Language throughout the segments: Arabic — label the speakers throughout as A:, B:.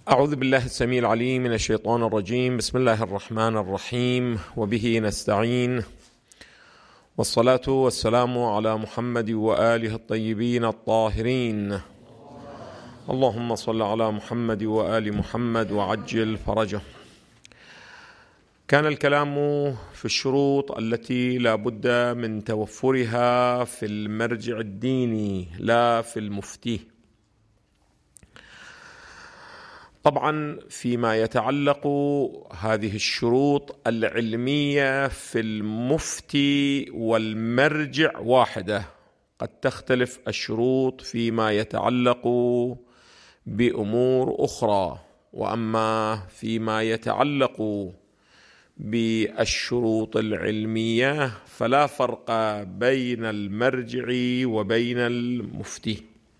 A: أعوذ بالله السميع العليم من الشيطان الرجيم. بسم الله الرحمن الرحيم، وبه نستعين، والصلاة والسلام على محمد وآله الطيبين الطاهرين. اللهم صل على محمد وآل محمد وعجل فرجه. كان الكلام في الشروط التي لا بد من توفرها في المرجع الديني لا في المفتي. طبعا فيما يتعلق هذه الشروط العلمية في المفتي والمرجع واحدة، قد تختلف الشروط فيما يتعلق بأمور أخرى. وأما فيما يتعلق بالشروط العلمية فلا فرق بين المرجع وبين المفتي.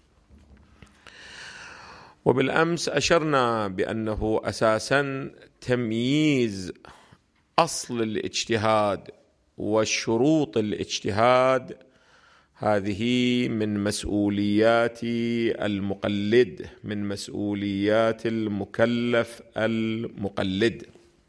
A: وبالأمس أشرنا بأنه أساساً تمييز أصل الاجتهاد وشروط الاجتهاد هذه من مسؤوليات المقلد، من مسؤوليات المكلف المقلد.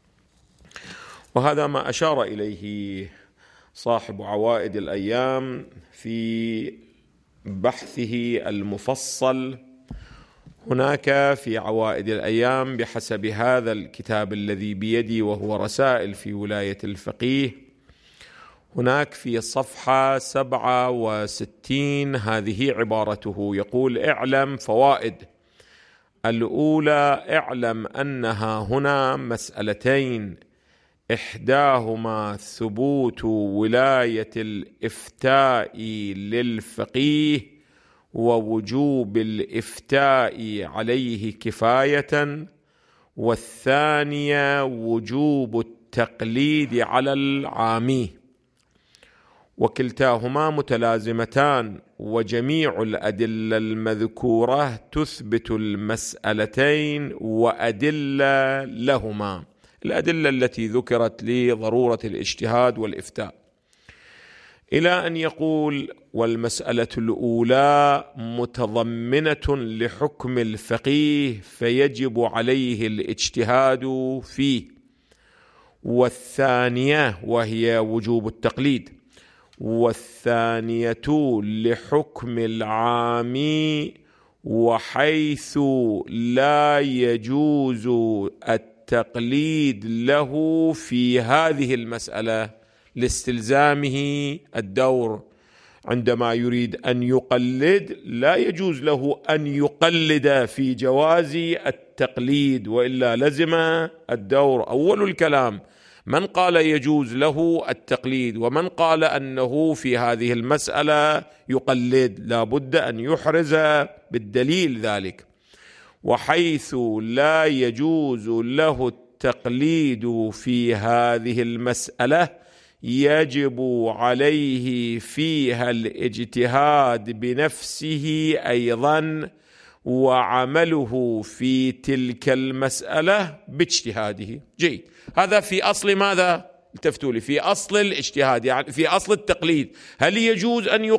A: وهذا ما أشار إليه صاحب عوائد الأيام في بحثه المفصل هناك في عوائد الأيام بحسب هذا الكتاب الذي بيدي وهو رسائل في ولاية الفقيه. هناك في صفحة 67 هذه عبارته، يقول: اعلم فوائد. الأولى: اعلم أنها هنا مسألتين، إحداهما ثبوت ولاية الإفتاء للفقيه ووجوب الإفتاء عليه كفاية، والثانية وجوب التقليد على العامي، وكلتاهما متلازمتان، وجميع الأدلة المذكورة تثبت المسألتين وأدلة لهما، الأدلة التي ذكرت لضرورة الاجتهاد والإفتاء، إلى أن يقول: والمسألة الأولى متضمنة لحكم الفقيه فيجب عليه الاجتهاد فيه، والثانية وهي وجوب التقليد، والثانية لحكم العامي، وحيث لا يجوز التقليد له في هذه المسألة لاستلزامه الدور. عندما يريد أن يقلد لا يجوز له أن يقلد في جواز التقليد، وإلا لزم الدور. أول الكلام من قال يجوز له التقليد، ومن قال أنه في هذه المسألة يقلد، لا بد أن يحرز بالدليل ذلك. وحيث لا يجوز له التقليد في هذه المسألة يجب عليه فيها الاجتهاد بنفسه أيضا، وعمله في تلك المسألة باجتهاده. جيد، هذا في أصل ماذا؟ التفتوا لي، في أصل الاجتهاد، يعني في أصل التقليد. هل يجوز أن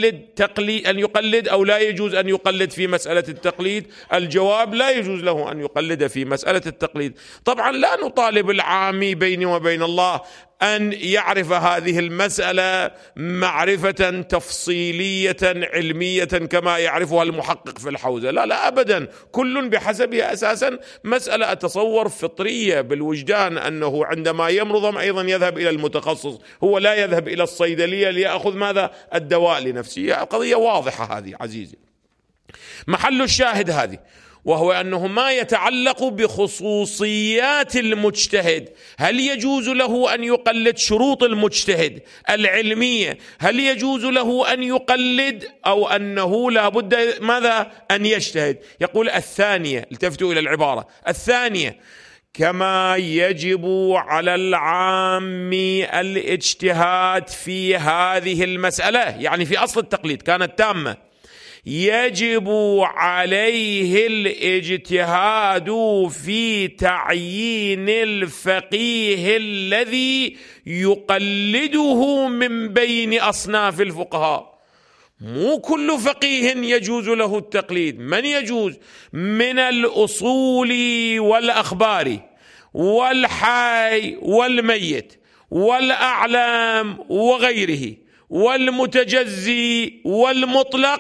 A: يقلد أو لا يجوز أن يقلد في مسألة التقليد؟ الجواب: لا يجوز له أن يقلد في مسألة التقليد. طبعا لا نطالب العامي بيني وبين الله أن يعرف هذه المسألة معرفة تفصيلية علمية كما يعرفها المحقق في الحوزة، لا لا أبدا، كل بحسبها. أساسا مسألة أتصور فطرية بالوجدان، أنه عندما يمرض أيضا يذهب إلى المتخصص، هو لا يذهب إلى الصيدلية ليأخذ ماذا؟ الدواء لنفسه. قضية واضحة هذه عزيزي. محل الشاهد هذه، وهو أنه ما يتعلق بخصوصيات المجتهد. هل يجوز له أن يقلد شروط المجتهد العلمية؟ هل يجوز له أن يقلد، أو أنه لا بد ماذا؟ أن يجتهد. يقول: الثانية، التفتوا إلى العبارة الثانية: كما يجب على العام الاجتهاد في هذه المسألة، يعني في أصل التقليد كانت تامة، يجب عليه الاجتهاد في تعيين الفقيه الذي يقلده من بين أصناف الفقهاء. مو كل فقيه يجوز له التقليد. من يجوز؟ من الأصول والأخبار والحي والميت والأعلام وغيره والمتجزي والمطلق،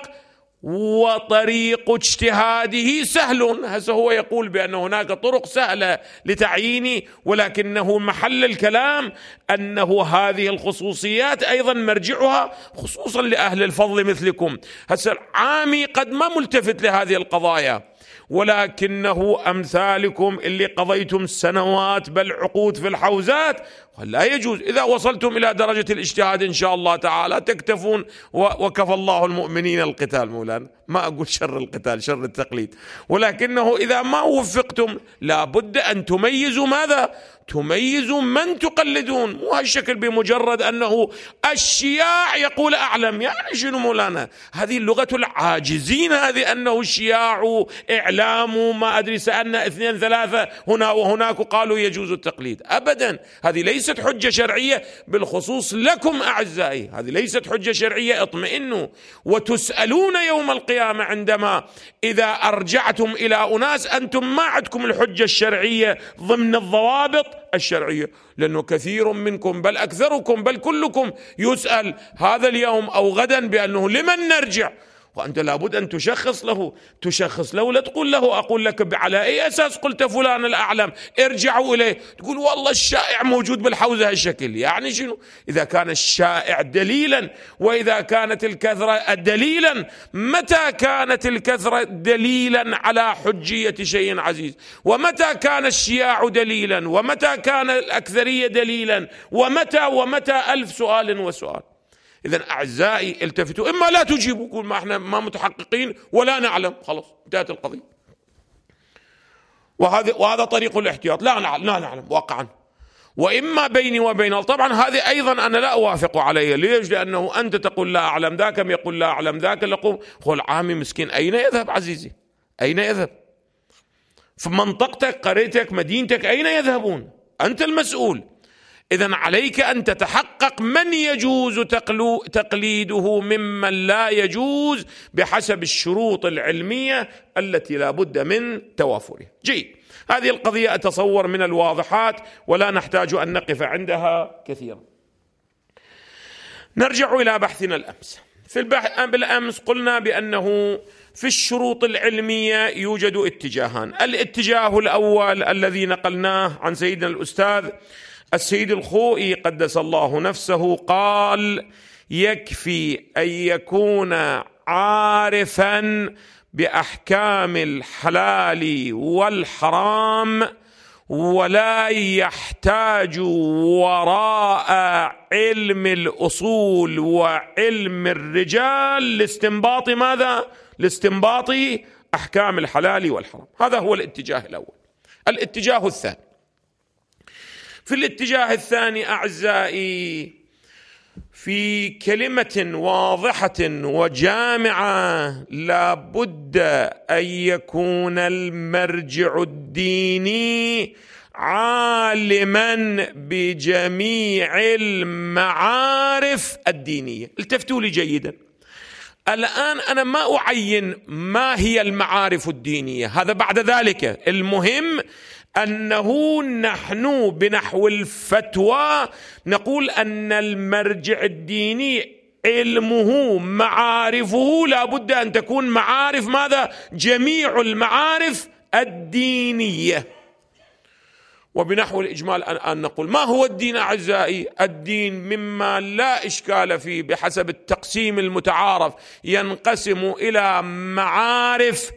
A: وطريق اجتهاده سهل. هسه هو يقول بأن هناك طرق سهلة لتعيين، ولكنه محل الكلام أنه هذه الخصوصيات أيضا مرجعها خصوصا لأهل الفضل مثلكم. هسه العامي قد ما ملتفت لهذه القضايا، ولكنه أمثالكم اللي قضيتم سنوات بل عقود في الحوزات، لا يجوز. إذا وصلتم إلى درجة الاجتهاد إن شاء الله تعالى تكتفون، وكفى الله المؤمنين القتال. مولانا ما أقول شر القتال، شر التقليد، ولكنه إذا ما وفقتم لابد أن تميزوا ماذا؟ تميزوا من تقلدون. مو هالشكل بمجرد أنه الشياع يقول أعلم. يعني شنو مولانا؟ هذه اللغة العاجزين، هذه أنه الشياع إعلام ما أدري، سألنا 2 3 هنا وهناك قالوا يجوز التقليد. أبدا، هذه ليست حجة شرعية، بالخصوص لكم أعزائي هذه ليست حجة شرعية. اطمئنوا، وتسألون يوم القيامة عندما إذا أرجعتم إلى أناس أنتم ما عندكم الحجة الشرعية ضمن الضوابط الشرعية، لأنه كثير منكم بل أكثركم بل كلكم يسأل هذا اليوم أو غدا بأنه لمن نرجع، وأنت لابد أن تشخص له. لا تقول له أقول لك على أي أساس قلت فلان الأعلم ارجعوا إليه، تقول والله الشائع موجود بالحوزة هالشكل. يعني شنو؟ إذا كان الشائع دليلا، وإذا كانت الكثرة دليلا، متى كانت الكثرة دليلا على حجية شيء عزيز؟ ومتى كان الشياع دليلا؟ ومتى كان الأكثرية دليلا؟ ومتى 1000 سؤال وسؤال. إذن أعزائي التفتوا، إما لا تجيبوا، قول ما احنا ما متحققين ولا نعلم، خلاص انتهت القضية. وهذا طريق الاحتياط، لا نعلم واقعا. وإما بيني وبين، طبعا هذه أيضا أنا لا أوافق عليها. ليش؟ لأنه أنت تقول لا أعلم، ذاك يقول لا أعلم ذاك، لقوم قول عامي مسكين أين يذهب عزيزي؟ أين يذهب؟ في منطقتك، قريتك، مدينتك، أين يذهبون؟ أنت المسؤول. إذن عليك أن تتحقق من يجوز تقليده ممن لا يجوز بحسب الشروط العلمية التي لا بد من توافرها. جيد، هذه القضية أتصور من الواضحات ولا نحتاج أن نقف عندها كثيرا. نرجع إلى بحثنا الأمس. بالأمس قلنا بأنه في الشروط العلمية يوجد اتجاهان. الاتجاه الأول الذي نقلناه عن سيدنا الأستاذ السيد الخوئي قدس الله نفسه، قال يكفي أن يكون عارفا بأحكام الحلال والحرام، ولا يحتاج وراء علم الأصول وعلم الرجال لاستنباط ماذا؟ لاستنباط أحكام الحلال والحرام. هذا هو الاتجاه الأول. الاتجاه الثاني، في الاتجاه الثاني أعزائي، في كلمة واضحة وجامعة، لا بد أن يكون المرجع الديني عالما بجميع المعارف الدينية. التفتوا لي جيدا، الآن أنا ما أعين ما هي المعارف الدينية، هذا بعد ذلك. المهم أنه نحن بنحو الفتوى نقول أن المرجع الديني علمه معارفه لا بد أن تكون معارف ماذا؟ جميع المعارف الدينية. وبنحو الإجمال أن نقول ما هو الدين أعزائي؟ الدين مما لا إشكال فيه بحسب التقسيم المتعارف ينقسم إلى معارف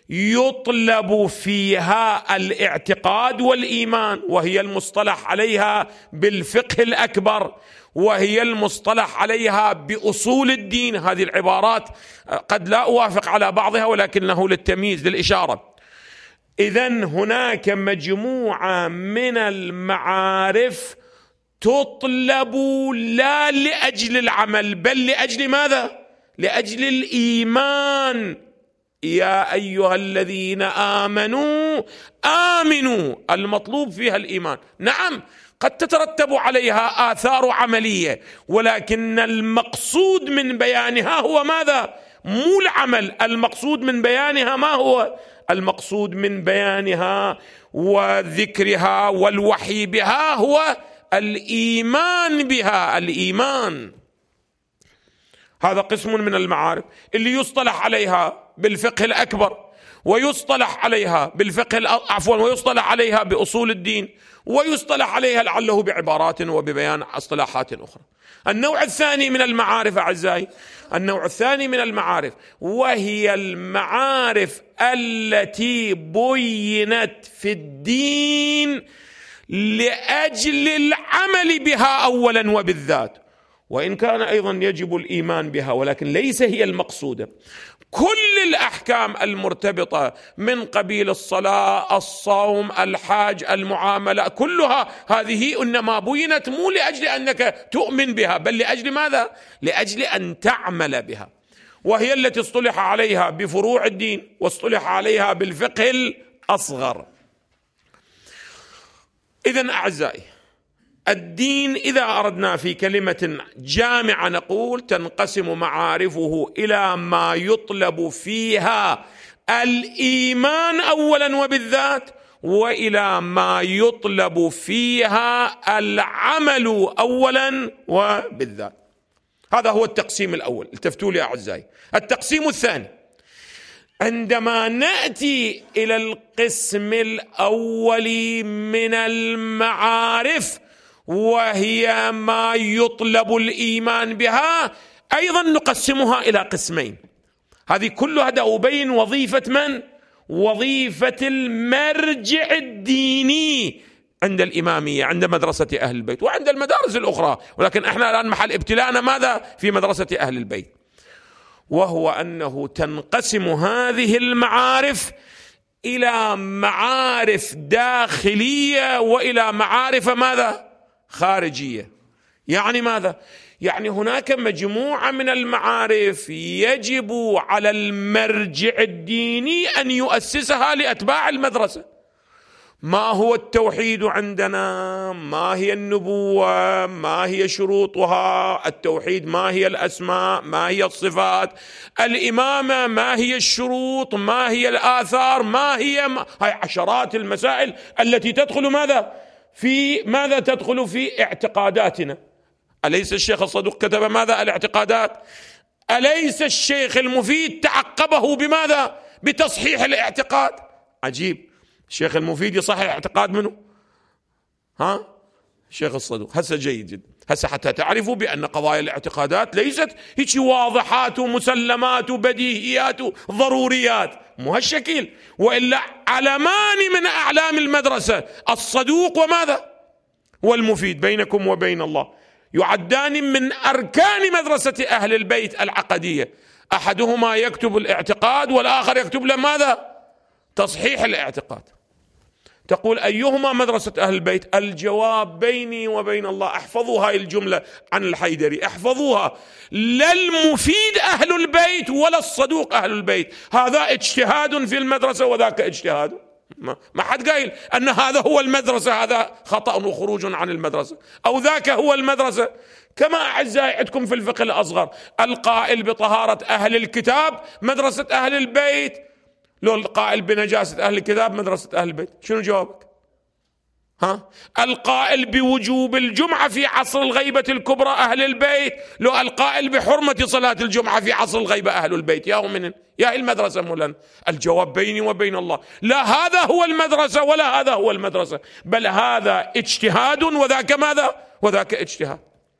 A: يطلب فيها الاعتقاد والإيمان، وهي المصطلح عليها بالفقه الأكبر، وهي المصطلح عليها بأصول الدين. هذه العبارات قد لا أوافق على بعضها ولكنه للتمييز للإشارة. إذن هناك مجموعة من المعارف تطلب لا لأجل العمل بل لأجل ماذا؟ لأجل الإيمان. يا أيها الذين آمنوا آمنوا، المطلوب فيها الإيمان. نعم قد تترتب عليها آثار عملية، ولكن المقصود من بيانها هو ماذا؟ مو العمل. المقصود من بيانها ما هو؟ المقصود من بيانها وذكرها والوحي بها هو الإيمان بها. الإيمان هذا قسم من المعارف اللي يصطلح عليها بالفقه الأكبر، ويصطلح عليها بالفقه ويصطلح عليها بأصول الدين، ويصطلح عليها لعله بعبارات وببيان اصطلاحات أخرى. النوع الثاني من المعارف أعزائي، النوع الثاني من المعارف وهي المعارف التي بينت في الدين لأجل العمل بها أولا وبالذات، وإن كان أيضا يجب الإيمان بها، ولكن ليس هي المقصودة. كل الأحكام المرتبطة من قبيل الصلاة، الصوم، الحج، المعاملة، كلها هذه إنما بينت مو لأجل أنك تؤمن بها، بل لأجل ماذا؟ لأجل أن تعمل بها، وهي التي اصطلح عليها بفروع الدين واصطلح عليها بالفقه الأصغر. إذن أعزائي، الدين إذا أردنا في كلمة جامعة نقول تنقسم معارفه إلى ما يطلب فيها الإيمان أولا وبالذات، وإلى ما يطلب فيها العمل أولا وبالذات. هذا هو التقسيم الأول. التفتوا لي أعزائي. التقسيم الثاني، عندما نأتي إلى القسم الأول من المعارف وهي ما يطلب الإيمان بها، أيضا نقسمها إلى قسمين. هذه كلها أبين وظيفة من؟ وظيفة المرجع الديني عند الإمامية، عند مدرسة أهل البيت وعند المدارس الأخرى، ولكن احنا الآن محل ابتلاءنا ماذا؟ في مدرسة أهل البيت، وهو أنه تنقسم هذه المعارف إلى معارف داخلية وإلى معارف ماذا؟ خارجية. يعني ماذا؟ يعني هناك مجموعة من المعارف يجب على المرجع الديني أن يؤسسها لأتباع المدرسة. ما هو التوحيد عندنا؟ ما هي النبوة؟ ما هي شروطها؟ التوحيد ما هي الأسماء؟ ما هي الصفات؟ الإمامة ما هي الشروط؟ ما هي الآثار؟ ما هي هاي عشرات المسائل التي تدخل ماذا تدخل في اعتقاداتنا. أليس الشيخ الصدوق كتب ماذا؟ الاعتقادات. أليس الشيخ المفيد تعقبه بماذا؟ بتصحيح الاعتقاد. عجيب، الشيخ المفيد يصحح اعتقاد منه؟ الشيخ الصدوق. هسه جيد جدا. هسه حتى تعرفوا بأن قضايا الاعتقادات ليست هيك واضحات ومسلمات وبديهيات وضروريات، مو هالشكل، وإلا علمان من أعلام المدرسة الصدوق وماذا؟ والمفيد بينكم وبين الله، يعدان من أركان مدرسة أهل البيت العقدية. أحدهما يكتب الاعتقاد والآخر يكتب له ماذا؟ تصحيح الاعتقاد. تقول أيهما مدرسة أهل البيت؟ الجواب بيني وبين الله. احفظوا هاي الجملة عن الحيدري، احفظوها. لا المفيد أهل البيت ولا الصدوق أهل البيت. هذا اجتهاد في المدرسة وذاك اجتهاد. ما حد قايل أن هذا هو المدرسة، هذا خطأ وخروج عن المدرسة، أو ذاك هو المدرسة. كما أعزائي عندكم في الفقه الأصغر القائل بطهارة أهل الكتاب مدرسة أهل البيت، لو القائل بنجاسة أهل الكتاب مدرسة أهل البيت. شنو جوابك؟ القائل بوجوب الجمعة في عصر الغيبة الكبرى أهل البيت، لو القائل بحرمة صلاة الجمعة في عصر الغيبة أهل البيت. يا المدرسة مولانا. الجواب بيني وبين الله. لا هذا هو المدرسة ولا هذا هو المدرسة، بل هذا اجتهاد وذاك ماذا؟ وذاك اجتهاد.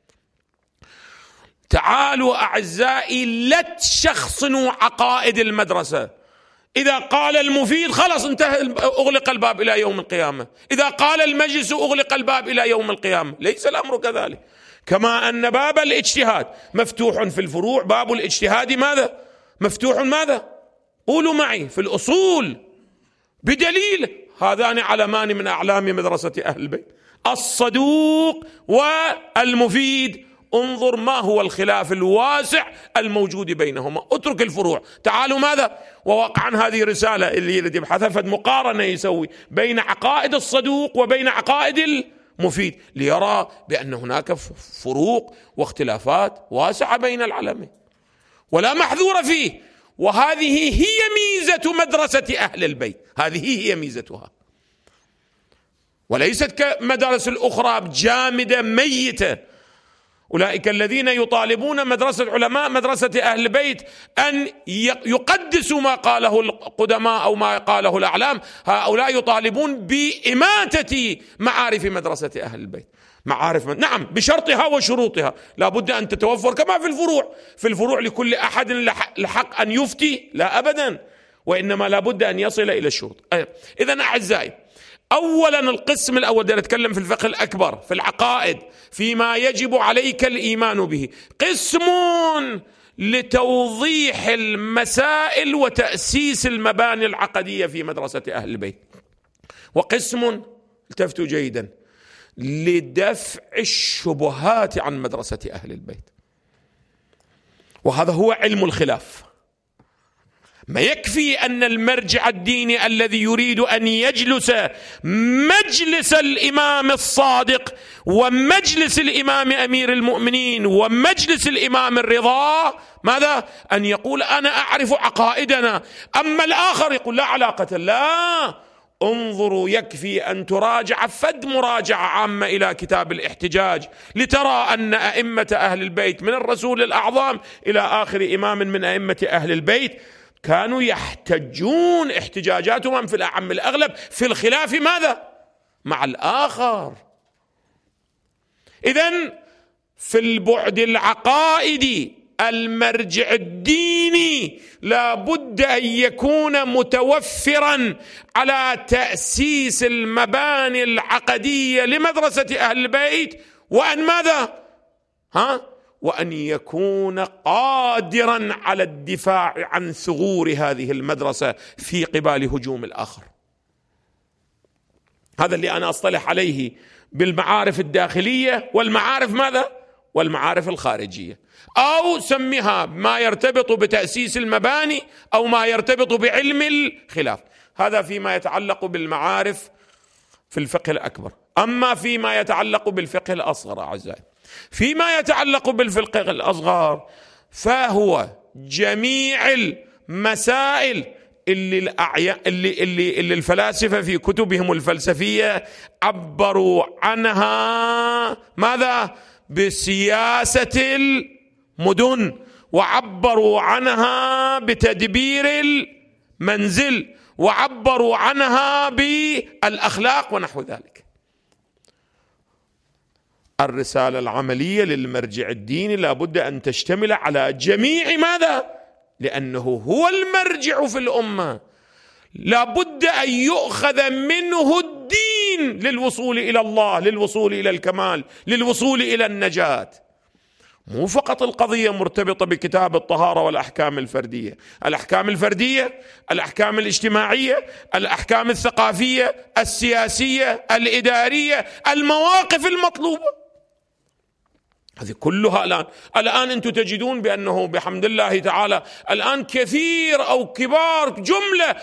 A: تعالوا أعزائي لا تشخصنوا عقائد المدرسة. إذا قال المفيد خلص انتهى، أغلق الباب إلى يوم القيامة. إذا قال المجلس أغلق الباب إلى يوم القيامة. ليس الأمر كذلك. كما أن باب الاجتهاد مفتوح في الفروع، باب الاجتهاد ماذا؟ مفتوح ماذا؟ قولوا معي في الأصول بدليل. هذان علمان من أعلام مدرسة أهل البيت، الصدوق والمفيد انظر ما هو الخلاف الواسع الموجود بينهما، اترك الفروع. تعالوا ماذا؟ وواقعا هذه رسالة اللي يبحثها فد مقارنة يسوي بين عقائد الصدوق وبين عقائد المفيد، ليرى بأن هناك فروق واختلافات واسعة بين العلمين ولا محذور فيه. وهذه هي ميزة مدرسة أهل البيت، هذه هي ميزتها، وليست كمدارس الأخرى جامدة ميتة. أولئك الذين يطالبون مدرسة علماء مدرسة أهل البيت أن يقدسوا ما قاله القدماء أو ما قاله الأعلام، هؤلاء يطالبون بإماتة معارف مدرسة أهل البيت. معارف نعم بشرطها وشروطها، لا بد أن تتوفر كما في الفروع. في الفروع لكل أحد الحق أن يفتي؟ لا أبدا، وإنما لا بد أن يصل إلى الشروط. إذن أعزائي، أولا القسم الأول نتكلم في الفقه الأكبر في العقائد فيما يجب عليك الإيمان به، قسم لتوضيح المسائل وتأسيس المباني العقدية في مدرسة أهل البيت، وقسم التفتوا جيدا لدفع الشبهات عن مدرسة أهل البيت. وهذا هو علم الخلاف. ما يكفي أن المرجع الديني الذي يريد أن يجلس مجلس الإمام الصادق ومجلس الإمام أمير المؤمنين ومجلس الإمام الرضا ماذا؟ أن يقول أنا أعرف عقائدنا، أما الآخر يقول لا علاقة. لا، انظروا، يكفي أن تراجع فد مراجعة عامة إلى كتاب الاحتجاج لترى أن أئمة أهل البيت من الرسول الأعظم إلى آخر إمام من أئمة أهل البيت كانوا يحتجون احتجاجاتهم في الأعم الأغلب في الخلاف ماذا؟ مع الآخر. إذن في البعد العقائدي المرجع الديني لا بد أن يكون متوفرا على تأسيس المباني العقدية لمدرسة أهل البيت، وأن ماذا؟ وأن يكون قادرا على الدفاع عن ثغور هذه المدرسة في قبال هجوم الآخر. هذا اللي أنا أصطلح عليه بالمعارف الداخلية والمعارف ماذا؟ والمعارف الخارجية، أو سميها ما يرتبط بتأسيس المباني أو ما يرتبط بعلم الخلاف. هذا فيما يتعلق بالمعارف في الفقه الأكبر. أما فيما يتعلق بالفقه الأصغر أعزائي، فيما يتعلق بالفقه الأصغر فهو جميع المسائل اللي الفلاسفة في كتبهم الفلسفية عبروا عنها ماذا؟ بسياسة المدن، وعبروا عنها بتدبير المنزل، وعبروا عنها بالأخلاق ونحو ذلك. الرسالة العملية للمرجع الديني لا بد أن تشتمل على جميع ماذا؟ لأنه هو المرجع في الأمة، لا بد أن يؤخذ منه الدين للوصول إلى الله، للوصول إلى الكمال، للوصول إلى النجاة. مو فقط القضية مرتبطة بكتاب الطهارة والأحكام الفردية، الأحكام الفردية، الأحكام الاجتماعية، الأحكام الثقافية، السياسية، الإدارية، المواقف المطلوبة، هذه كلها الآن أنتم تجدون بأنه بحمد الله تعالى الآن كثير أو كبار جملة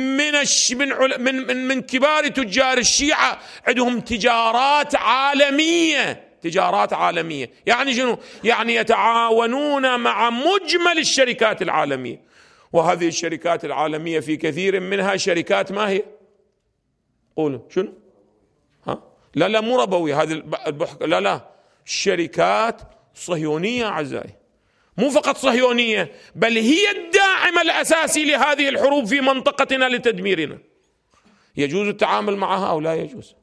A: من كبار تجار الشيعة عندهم تجارات عالمية. تجارات عالمية يعني شنو؟ يعني يتعاونون مع مجمل الشركات العالمية، وهذه الشركات العالمية في كثير منها شركات ما هي؟ قولوا شنو؟ لا مو ربوي، هذه لا شركات صهيونية أعزائي، مو فقط صهيونية بل هي الداعم الأساسي لهذه الحروب في منطقتنا لتدميرنا. يجوز التعامل معها أو لا يجوز؟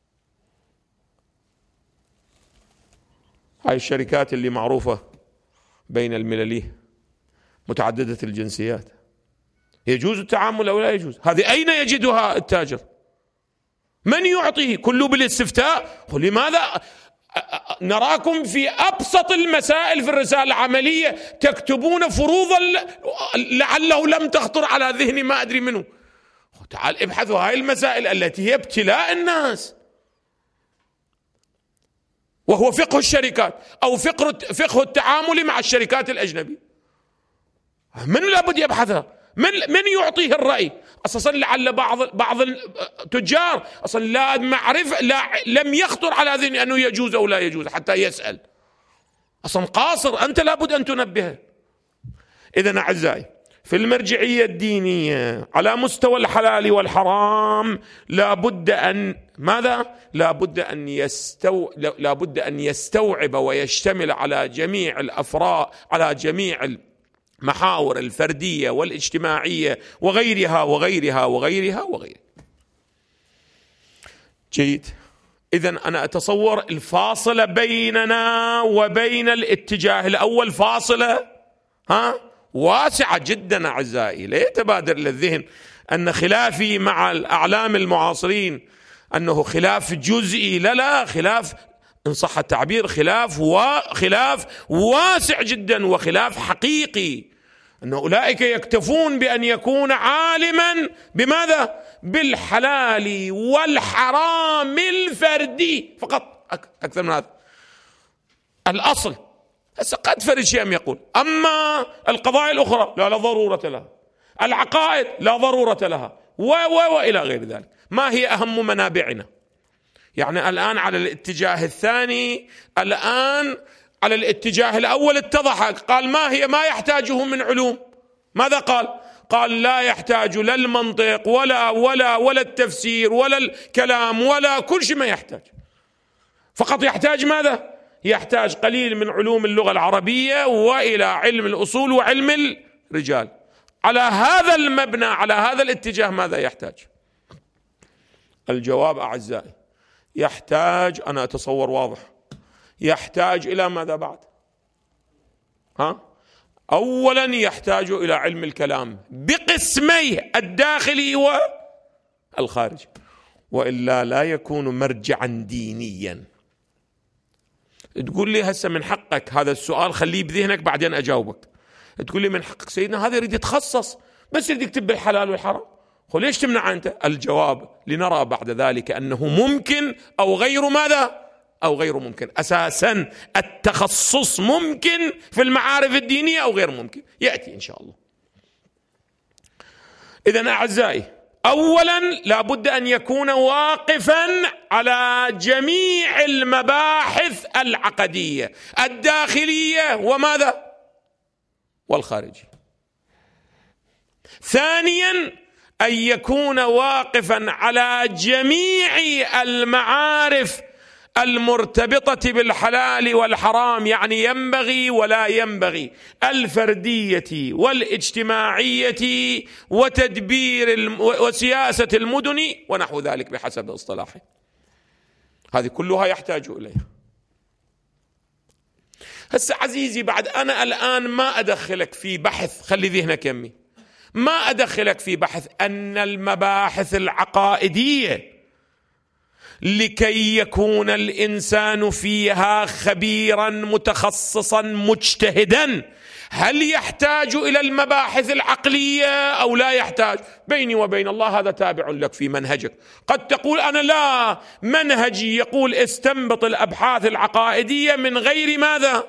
A: هاي الشركات اللي معروفة بين الملل متعددة الجنسيات، يجوز التعامل أو لا يجوز؟ هذه أين يجدها التاجر؟ من يعطيه؟ كله بالاستفتاء. لماذا نراكم في أبسط المسائل في الرسالة العملية تكتبون فروضا لعله لم تخطر على ذهني ما أدري منه؟ تعال ابحثوا هاي المسائل التي هي ابتلاء الناس. وهو فقه الشركات أو فقه التعامل مع الشركات الأجنبية. من لابد يبحثها؟ من يعطيه الرأي؟ أصلا لعل بعض التجار أصلا لا معرفة، لم يخطر على ذهنه أنه يجوز أو لا يجوز حتى يسأل، أصلا قاصر. أنت لابد أن تنبهه. إذن أعزائي، في المرجعية الدينية على مستوى الحلال والحرام لابد أن ماذا؟ لابد أن يستوعب ويشتمل على جميع الأفراد، على جميع المحاور الفردية والاجتماعية وغيرها وغيرها وغيرها وغيرها. جيد. إذن أنا أتصور الفاصلة بيننا وبين الاتجاه الأول فاصلة واسعة جدا أعزائي. لا يتبادر للذهن أن خلافي مع الأعلام المعاصرين أنه خلاف جزئي، لا، خلاف إن صح التعبير خلاف واسع جدا وخلاف حقيقي، أن أولئك يكتفون بأن يكون عالما بماذا؟ بالحلال والحرام الفردي فقط، أكثر من هذا الأصل. هسه قد فرد شيء يقول أما القضايا الأخرى لا ضرورة لها، العقائد لا ضرورة لها، وإلى غير ذلك. ما هي أهم منابعنا؟ يعني الآن على الاتجاه الثاني، الآن على الاتجاه الأول اتضح، قال ما يحتاجه من علوم. ماذا قال لا يحتاج لا المنطق ولا التفسير ولا الكلام ولا كل شيء، ما يحتاج، فقط يحتاج ماذا؟ يحتاج قليل من علوم اللغة العربية وإلى علم الأصول وعلم الرجال. على هذا المبنى، على هذا الاتجاه ماذا يحتاج؟ الجواب أعزائي يحتاج، أنا أتصور واضح، يحتاج إلى ماذا بعد؟ أولا يحتاج إلى علم الكلام بقسميه الداخلي والخارجي، وإلا لا يكون مرجعا دينيا. تقول لي هسه من حقك هذا السؤال خليه بذهنك بعدين أجاوبك. تقول لي من حقك سيدنا هذا يريد يتخصص بس يريد يكتب بالحلال والحرام، ليش تمنع أنت؟ الجواب لنرى بعد ذلك أنه ممكن أو غير ماذا؟ أو غير ممكن. أساسا التخصص ممكن في المعارف الدينية أو غير ممكن، يأتي إن شاء الله. إذن أعزائي، أولا لابد أن يكون واقفا على جميع المباحث العقدية الداخلية وماذا؟ والخارجية. ثانيا أن يكون واقفا على جميع المعارف المرتبطة بالحلال والحرام، يعني ينبغي ولا ينبغي، الفردية والاجتماعية وتدبير وسياسة المدن ونحو ذلك بحسب اصطلاحه. هذه كلها يحتاج إليها. هسه عزيزي، بعد أنا الآن ما أدخلك في بحث، خلي ذهنك يمي، ما أدخلك في بحث أن المباحث العقائدية لكي يكون الإنسان فيها خبيرا متخصصا مجتهدا، هل يحتاج إلى المباحث العقلية أو لا يحتاج؟ بيني وبين الله هذا تابع لك في منهجك. قد تقول أنا لا، منهجي يقول استنبط الأبحاث العقائدية من غير ماذا؟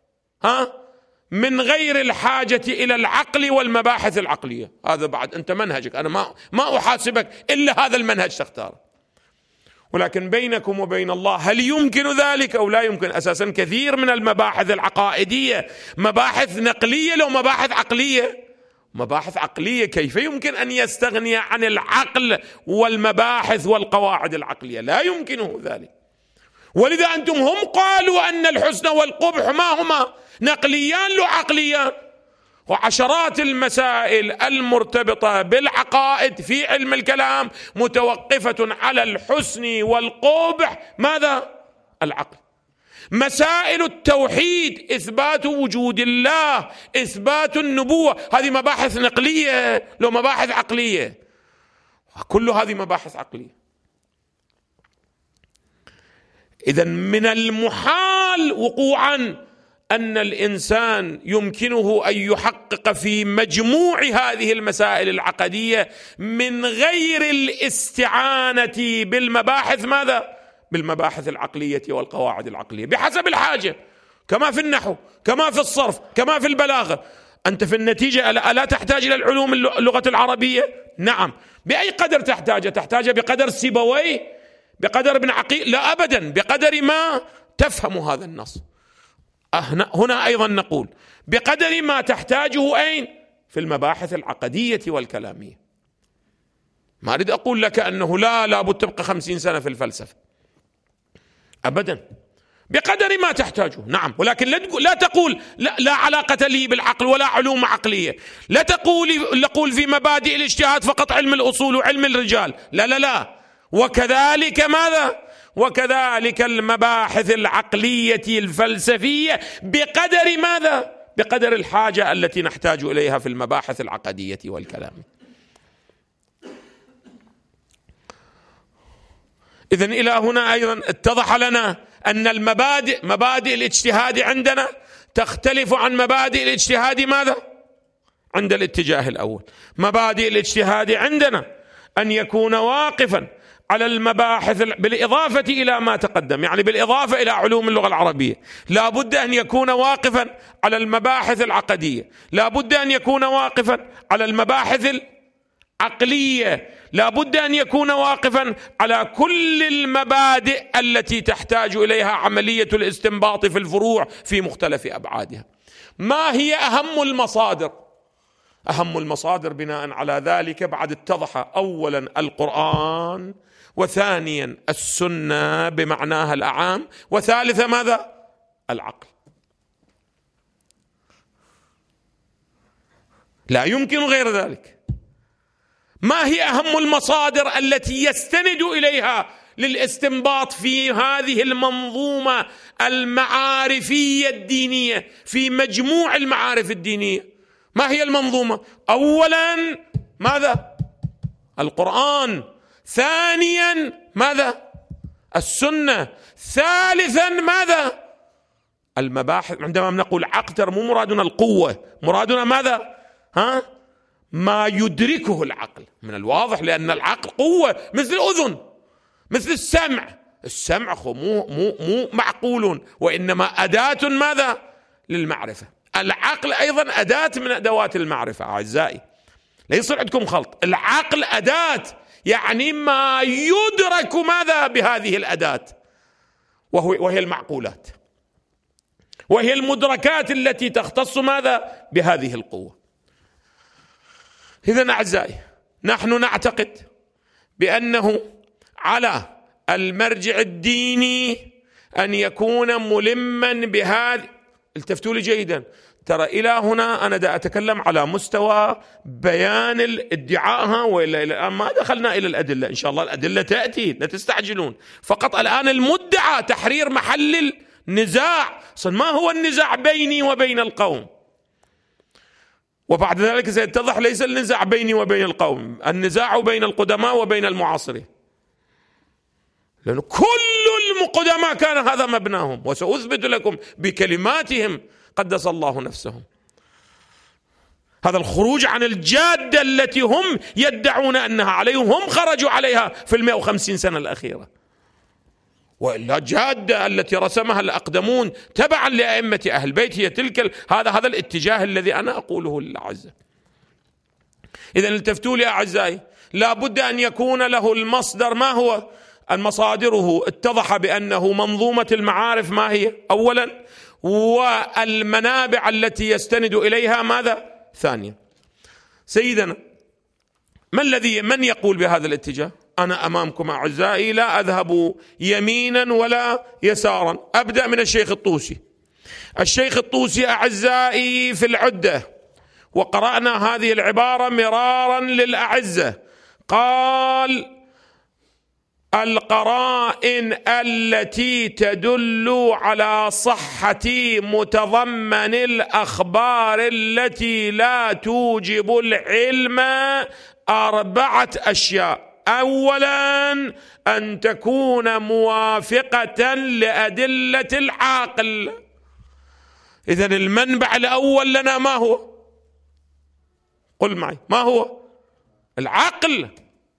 A: من غير الحاجة إلى العقل والمباحث العقلية. هذا بعد أنت منهجك، أنا ما أحاسبك إلا هذا المنهج تختار. ولكن بينكم وبين الله هل يمكن ذلك أو لا يمكن؟ أساسا كثير من المباحث العقائدية مباحث نقلية لو مباحث عقلية. مباحث عقلية كيف يمكن أن يستغني عن العقل والمباحث والقواعد العقلية؟ لا يمكنه ذلك. ولذا أنتم هم قالوا أن الحسن والقبح ما هما؟ نقليان لو عقليان. وعشرات المسائل المرتبطة بالعقائد في علم الكلام متوقفة على الحسن والقبح ماذا؟ العقل. مسائل التوحيد، إثبات وجود الله، إثبات النبوة، هذه مباحث نقلية لو مباحث عقلية. كل هذه مباحث عقلية. إذن من المحال وقوعا أن الإنسان يمكنه أن يحقق في مجموع هذه المسائل العقدية من غير الاستعانة بالمباحث ماذا؟ بالمباحث العقلية والقواعد العقلية بحسب الحاجة، كما في النحو، كما في الصرف، كما في البلاغة. أنت في النتيجة ألا تحتاج إلى العلوم اللغة العربية؟ نعم. بأي قدر تحتاج بقدر سيبويه، بقدر ابن عقيل؟ لا أبدا، بقدر ما تفهم هذا النص. هنا أيضا نقول بقدر ما تحتاجه أين؟ في المباحث العقدية والكلامية. ما أريد أقول لك أنه لابد تبقى 50 سنة في الفلسفة أبدا، بقدر ما تحتاجه. نعم، ولكن لا تقول لا علاقة لي بالعقل ولا علوم عقلية. لا تقول في مبادئ الاجتهاد فقط علم الأصول وعلم الرجال. لا لا لا. وكذلك ماذا؟ وكذلك المباحث العقلية الفلسفية بقدر ماذا؟ بقدر الحاجة التي نحتاج إليها في المباحث العقدية والكلام. إذن إلى هنا أيضا اتضح لنا أن مبادئ الاجتهاد عندنا تختلف عن مبادئ الاجتهاد ماذا؟ عند الاتجاه الأول. مبادئ الاجتهاد عندنا أن يكون واقفا على المباحث بالإضافة إلى ما تقدم، يعني بالإضافة إلى علوم اللغة العربية، لا بد أن يكون واقفا على المباحث العقدية، لا بد أن يكون واقفا على المباحث العقلية، لا بد أن يكون واقفا على كل المبادئ التي تحتاج إليها عملية الاستنباط في الفروع في مختلف أبعادها. ما هي أهم المصادر؟ أهم المصادر بناء على ذلك بعد اتضح أولا القرآن، وثانيا السنة بمعناها الأعام، وثالثا ماذا؟ العقل. لا يمكن غير ذلك. ما هي أهم المصادر التي يستند إليها للاستنباط في هذه المنظومة المعارفية الدينية، في مجموع المعارف الدينية؟ ما هي المنظومة؟ أولا ماذا؟ القرآن. ثانيا ماذا؟ السنة. ثالثا ماذا؟ المباحث. عندما نقول عقل مو مرادنا القوة، مرادنا ماذا؟ ما يدركه العقل. من الواضح لأن العقل قوة مثل الأذن، مثل السمع. السمع مو معقول، وإنما أداة ماذا؟ للمعرفة. العقل أيضا أداة من أدوات المعرفة. أعزائي لا يصير عندكم خلط. العقل أداة، يعني ما يدرك ماذا بهذه الأداة، وهي المعقولات، وهي المدركات التي تختص ماذا؟ بهذه القوة. إذن أعزائي نحن نعتقد بأنه على المرجع الديني أن يكون ملما بهذه. التفتوا لي جيدا، ترى إلى هنا أنا دا أتكلم على مستوى بيان الادعاء، وإلا إلى الآن ما دخلنا إلى الأدلة. إن شاء الله الأدلة تأتي، لا تستعجلون. فقط الآن المدعى تحرير محل النزاع. ما هو النزاع بيني وبين القوم؟ وبعد ذلك سيتضح ليس النزاع بيني وبين القوم، النزاع بين القدماء وبين المعاصرين، لأن كل القدماء كان هذا مبناهم، وسأثبت لكم بكلماتهم قدس الله نفسهم. هذا الخروج عن الجادة التي هم يدعون أنها عليهم، هم خرجوا عليها في 150 سنة الأخيرة، وإلا جادة التي رسمها الأقدمون تبعا لأئمة أهل البيت هي تلك هذا الاتجاه الذي أنا أقوله للأعزة. إذن التفتوا لي أعزائي، لا بد أن يكون له المصدر. ما هو المصادره؟ اتضح بأنه منظومة المعارف ما هي أولا، والمنابع التي يستند إليها ماذا؟ ثانيا. سيدنا من يقول بهذا الاتجاه؟ أنا أمامكم أعزائي لا أذهب يمينا ولا يسارا. أبدأ من الشيخ الطوسي. الشيخ الطوسي أعزائي في العدة، وقرأنا هذه العبارة مرارا للأعزة، قال: القرائن التي تدل على صحة متضمن الأخبار التي لا توجب العلم 4 أشياء. أولا أن تكون موافقة لأدلة العاقل. إذن المنبع الأول لنا ما هو؟ قل معي، ما هو؟ العقل.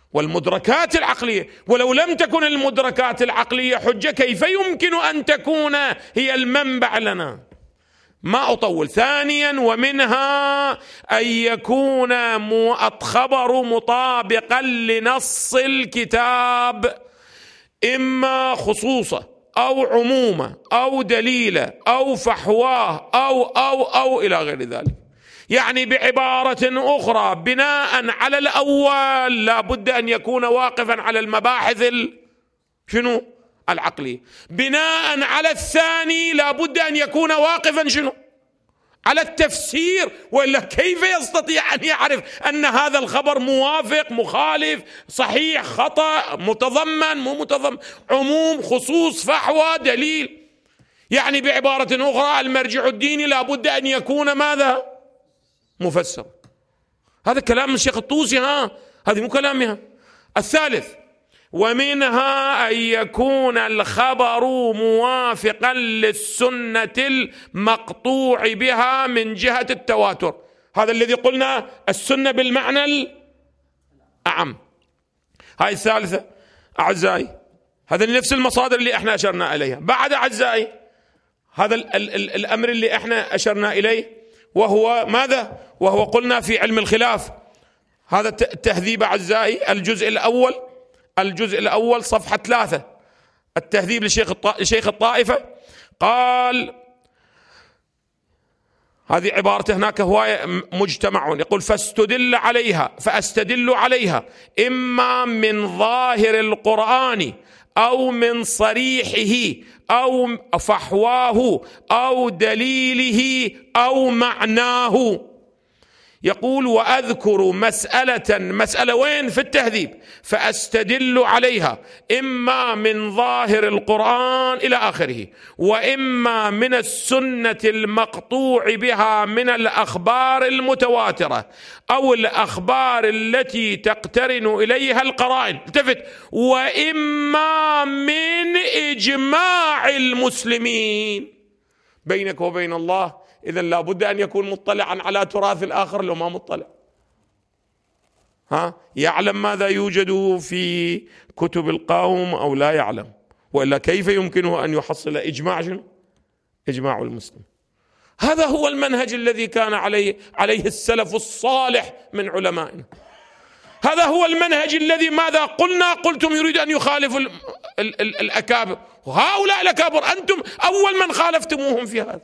A: والمدركات العقلية. ولو لم تكن المدركات العقلية حجة كيف يمكن أن تكون هي المنبع لنا؟ ما أطول. ثانيا، ومنها أن يكون الخبر مطابقا لنص الكتاب، إما خصوصا أو عموما أو دليلا أو فحواه أو إلى غير ذلك. يعني بعبارة أخرى، بناء على الأول لا بد أن يكون واقفا على المباحث شنو؟ العقلية. بناء على الثاني لا بد أن يكون واقفا شنو؟ على التفسير، وإلا كيف يستطيع أن يعرف أن هذا الخبر موافق مخالف صحيح خطأ متضمن مو متضمن، عموم خصوص فحوى دليل. يعني بعبارة أخرى المرجع الديني لا بد أن يكون ماذا؟ مفسر. هذا كلام الشيخ الطوسي، هذه مو كلامها. الثالث، ومنها أن يكون الخبر موافقا للسنة المقطوع بها من جهة التواتر. هذا الذي قلنا السنة بالمعنى الأعم. هاي الثالثة أعزائي، هذا نفس المصادر اللي احنا أشرنا إليها. بعد أعزائي هذا الأمر اللي احنا أشرنا إليه، وهو ماذا؟ وهو قلنا في علم الخلاف. هذا التهذيب أعزائي، الجزء الأول صفحة 3، التهذيب لشيخ الطائفة. قال هذه عبارته هناك هواية مجتمع، يقول فأستدل عليها إما من ظاهر القرآن أو من صريحه أو فحواه أو دليله أو معناه. يقول وأذكر مسألة وين في التهذيب، فأستدل عليها إما من ظاهر القرآن إلى آخره، وإما من السنة المقطوع بها من الأخبار المتواترة أو الأخبار التي تقترن إليها القرائن، التفت، وإما من إجماع المسلمين. بينك وبين الله إذن لا بد أن يكون مطلعا على تراث الآخر، لو ما مطلع يعلم ماذا يوجد في كتب القوم أو لا يعلم، وإلا كيف يمكنه أن يحصل إجماع المسلم. هذا هو المنهج الذي كان عليه السلف الصالح من علمائنا. هذا هو المنهج الذي ماذا قلتم يريد أن يخالف الأكابر، وهؤلاء الأكابر أنتم أول من خالفتموهم في هذا.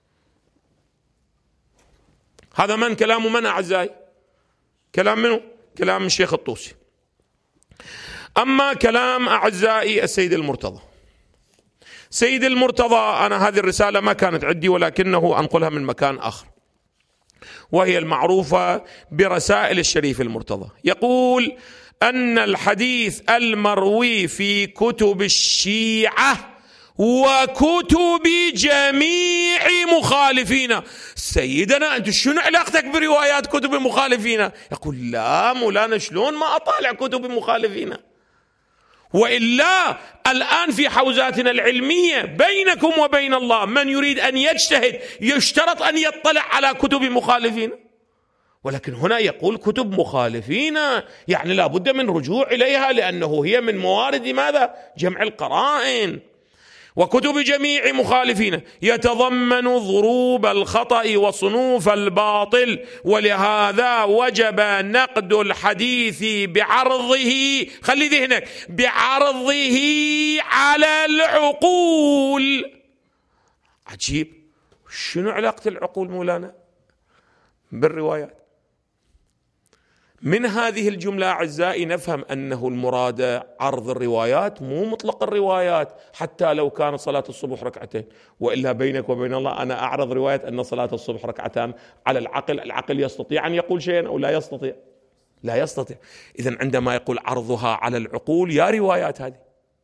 A: هذا كلام من أعزائي؟ كلام منه؟ كلام الشيخ الطوسي. أما كلام أعزائي السيد المرتضى، سيد المرتضى، أنا هذه الرسالة ما كانت عندي ولكنه أنقلها من مكان آخر، وهي المعروفة برسائل الشريف المرتضى. يقول أن الحديث المروي في كتب الشيعة وكتب جميع مخالفينا. سيدنا أنت شنو علاقتك بروايات كتب مخالفينا؟ يقول لا مولانا شلون ما أطالع كتب مخالفينا، وإلا الآن في حوزاتنا العلمية بينكم وبين الله من يريد أن يجتهد يشترط أن يطلع على كتب مخالفين، ولكن هنا يقول كتب مخالفين، يعني لا بد من رجوع إليها لأنه هي من موارد ماذا؟ جمع القرائن. وكتب جميع مخالفين يتضمن ضروب الخطأ وصنوف الباطل، ولهذا وجب نقد الحديث بعرضه، خلي ذهنك، بعرضه على العقول. عجيب، شنو علاقة العقول مولانا بالروايات؟ من هذه الجملة أعزائي نفهم أنه المراد عرض الروايات مو مطلق الروايات، حتى لو كانت صلاة الصبح ركعتين، وإلا بينك وبين الله أنا أعرض رواية أن صلاة الصبح ركعتان على العقل يستطيع أن يقول شيئا أو لا يستطيع؟ لا يستطيع. إذن عندما يقول عرضها على العقول، يا روايات هذه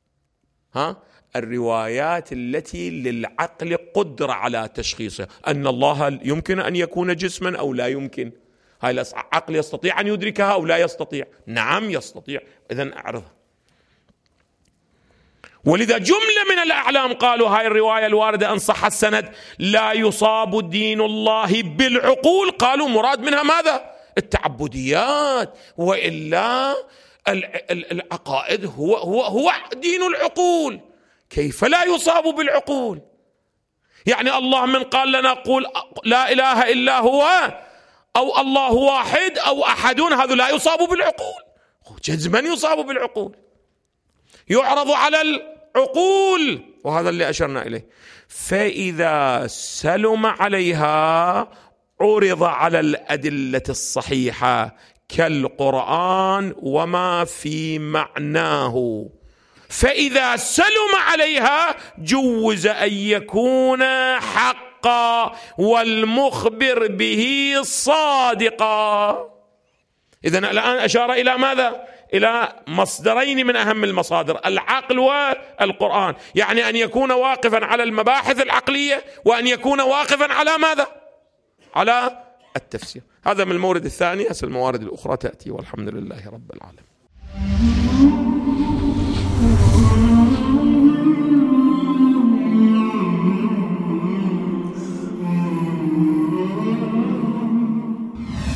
A: الروايات التي للعقل قدرة على تشخيصها، أن الله يمكن أن يكون جسما أو لا يمكن، هاي العقل يستطيع أن يدركها أو لا يستطيع؟ نعم يستطيع. إذن أعرضها. ولذا جملة من الأعلام قالوا هاي الرواية الواردة أن صح السند لا يصاب دين الله بالعقول، قالوا مراد منها ماذا؟ التعبديات، وإلا العقائد هو دين العقول، كيف لا يصاب بالعقول؟ يعني الله من قال لنا قول لا إله إلا هو أو الله واحد أو أحدون، هذا لا يصاب بالعقول، جزما يصاب بالعقول، يعرض على العقول، وهذا اللي أشرنا إليه. فإذا سلم عليها عرض على الأدلة الصحيحة كالقرآن وما في معناه، فإذا سلم عليها جوز أن يكون حقا والمخبر به صادقا. إذن الآن أشار إلى ماذا؟ إلى مصدرين من أهم المصادر، العقل والقرآن، يعني أن يكون واقفا على المباحث العقلية وأن يكون واقفا على ماذا؟ على التفسير. هذا من المورد الثاني، الموارد الأخرى تأتي، والحمد لله رب العالمين.